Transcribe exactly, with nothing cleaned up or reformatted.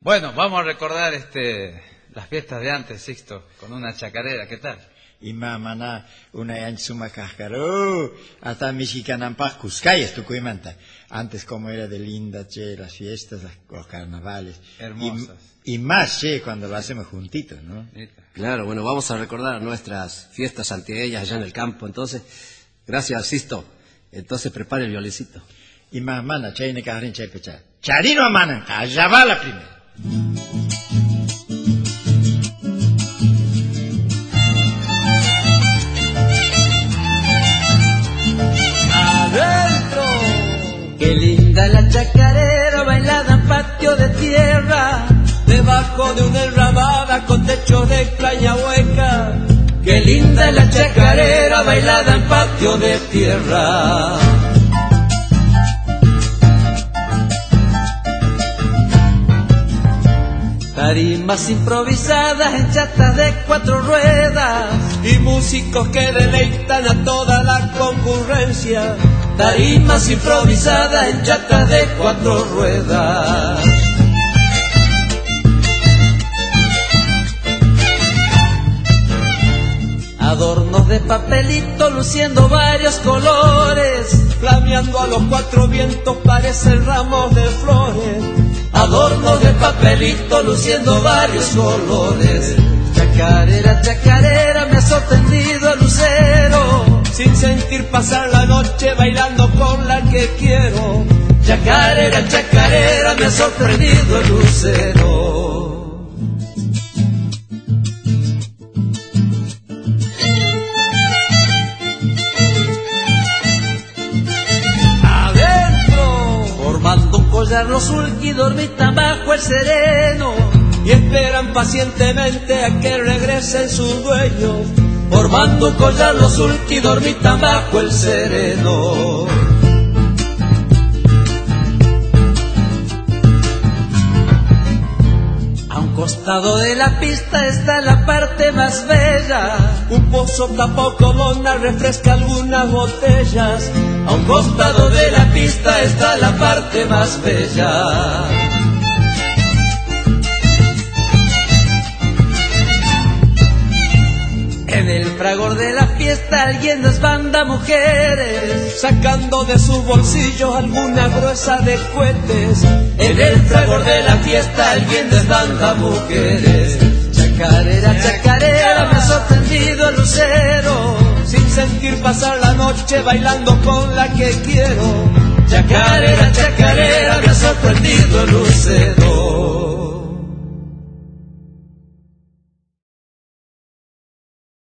Bueno, vamos a recordar este las fiestas de antes, Sixto, con una chacarera, ¿qué tal? Ima mana una yanchuma cascaro, hasta mexicanan Cuscayas, tu cuimanta. Antes como era de linda, che, las fiestas, los carnavales. Hermosas. Y, y más, che, cuando lo hacemos juntitos, ¿no? Claro, bueno, vamos a recordar nuestras fiestas antieellas allá en el campo. Entonces, gracias, Sisto. Entonces prepare el violecito. Ima mana, che, ne cajarin, che, pecha. Charino mana, allá va la primera. Qué linda la chacarera bailada en patio de tierra, debajo de una enramada con techo de extraña hueca. Qué linda la chacarera bailada en patio de tierra. Tarimas improvisadas en chatas de cuatro ruedas y músicos que deleitan a toda la concurrencia. Tarimas improvisadas en chatas de cuatro ruedas. Adornos de papelito luciendo varios colores, flameando a los cuatro vientos parecen ramos de flores. Adornos de papelito luciendo varios colores. Chacarera, chacarera, me ha sorprendido el lucero, sin sentir pasar la noche bailando con la que quiero. Chacarera, chacarera, me ha sorprendido el lucero. Formando un collar los ulqui dormitan bajo el sereno y esperan pacientemente a que regresen sus dueños. Formando un collar los ulqui dormitan bajo el sereno. A un costado de la pista está la parte más bella, un pozo tapado con lona refresca algunas botellas. A un costado de la pista está la parte más bella. En el fragor de la fiesta alguien desbanda mujeres, sacando de sus bolsillos alguna gruesa de cohetes. En el fragor de la fiesta alguien desbanda mujeres. Chacarera, chacarera, me ha sorprendido el lucero, sin sentir pasar la noche bailando con la que quiero. Chacarera, chacarera, me ha sorprendido el lucero.